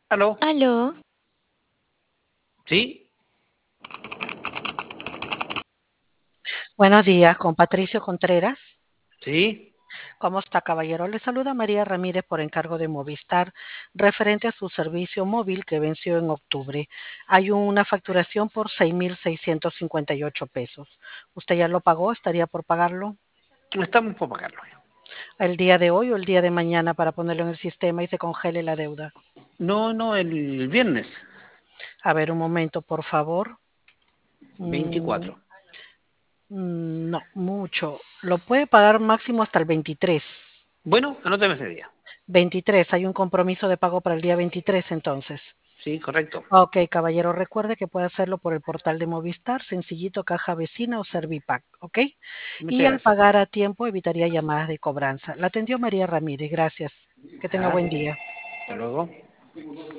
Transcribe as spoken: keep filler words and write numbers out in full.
¿Aló? Aló, ¿Sí? Buenos días, con Patricio Contreras. ¿Sí? ¿Cómo está, caballero? Le saluda María Ramírez por encargo de Movistar, referente a su servicio móvil que venció en octubre. Hay una facturación por seis mil seiscientos cincuenta y ocho pesos. ¿Usted ya lo pagó? ¿Estaría por pagarlo Estamos por pagarlo. el día de hoy o el día de mañana para ponerlo en el sistema y se congele la deuda? No, no, el viernes A ver, un momento, por favor. Mm, veinticuatro. mm, no, mucho. Lo puede pagar máximo hasta el veintitrés. Bueno, anótame ese día. veintitrés, hay un compromiso de pago para el día veintitrés, entonces. Sí, correcto. Ok, caballero, recuerde que puede hacerlo por el portal de Movistar, sencillito, caja vecina o Servipack, ¿ok? Y Muchas al gracias. pagar a tiempo evitaría llamadas de cobranza. La atendió María Ramírez, gracias. Que tenga Ya, buen día. hasta luego.